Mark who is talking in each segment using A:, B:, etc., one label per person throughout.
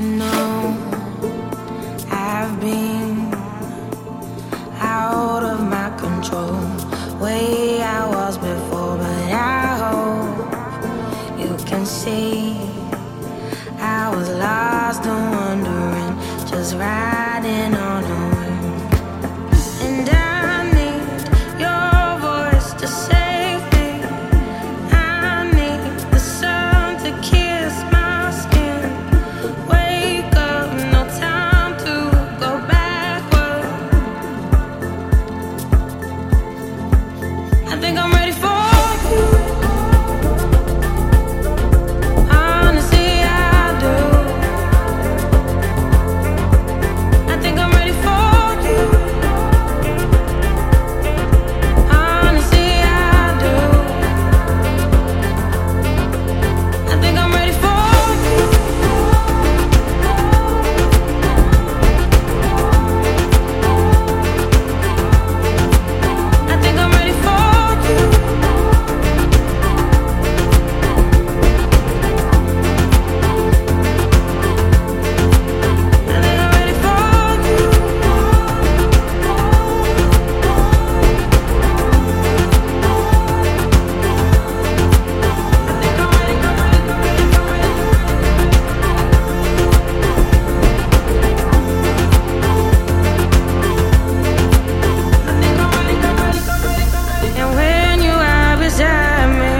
A: know I've been out of my control, way I was before, but I hope you can see I was lost and wondering, just riding on a wind. And I need your voice to save me. I need the sun to kiss my skin. Wake up, no time to go backward. I think I'm ready for you. Honestly, I do. I think I'm ready for you. Honestly, I do. I think I'm ready for you. I think I'm ready for you. I think I'm ready for you. I think I'm ready, I'm ready, I'm ready, I'm ready. I think I'm ready, I'm ready, I'm ready, I'm ready. And when you are beside me,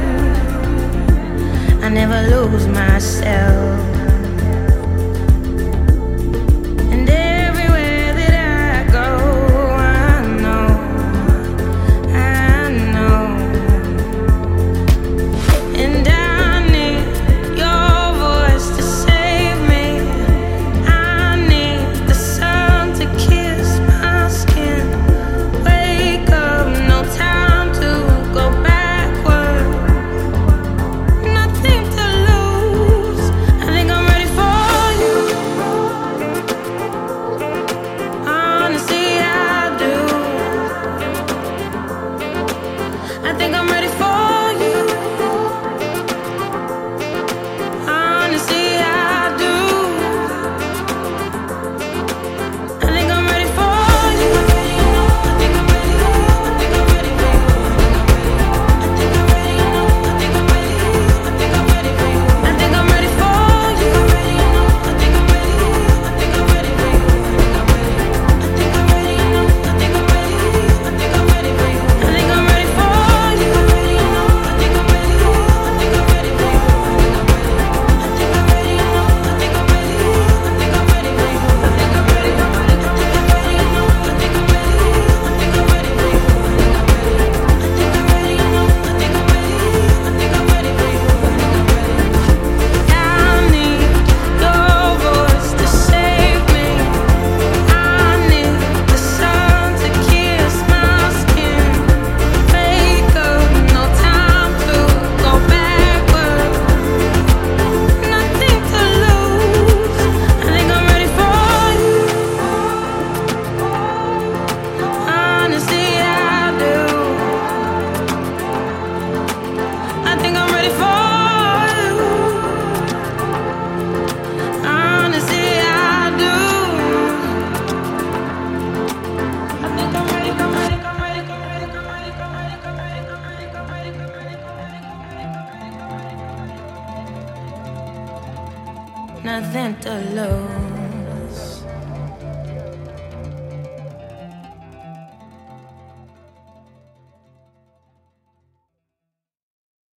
A: I never lose myself. And everywhere that I go, I know, and I need your voice to save me. I need the sun to kiss my skin. Wake up, no time to go backward. Nothing to lose. I think I'm ready for you. Honestly, I do. I think I'm ready for you. Honestly, I do. I think I'm ready for you. I think I'm ready. I think I'm ready for you. I think I'm ready. I think I'm ready. I think I'm ready for you. I think I'm ready for you. I think I'm ready. I think I'm ready for you. I think I'm ready. I think I'm ready. I think I'm ready for you. I think I'm ready for you. I think I'm ready. I think I'm ready for you. I think I'm ready. I think I'm ready. I think I'm ready for you. I think I'm ready. I'm ready. I think I'm ready. I think I'm ready. I think I'm ready for you. I think I'm ready. I think I'm ready. I think I'm ready for you. I need your voice to save me. I need the sun to kiss my skin. Wake up, no time to go backward. Nothing to lose. I think I'm ready for you. Honestly, I do. I think I'm ready for you. Honestly, I do. I think I'm ready, I'm ready, I'm ready, I'm ready, I'm ready, I'm ready, I'm ready, I'm ready, I'm ready, I'm ready, I'm ready, I'm ready. Nothing to lose.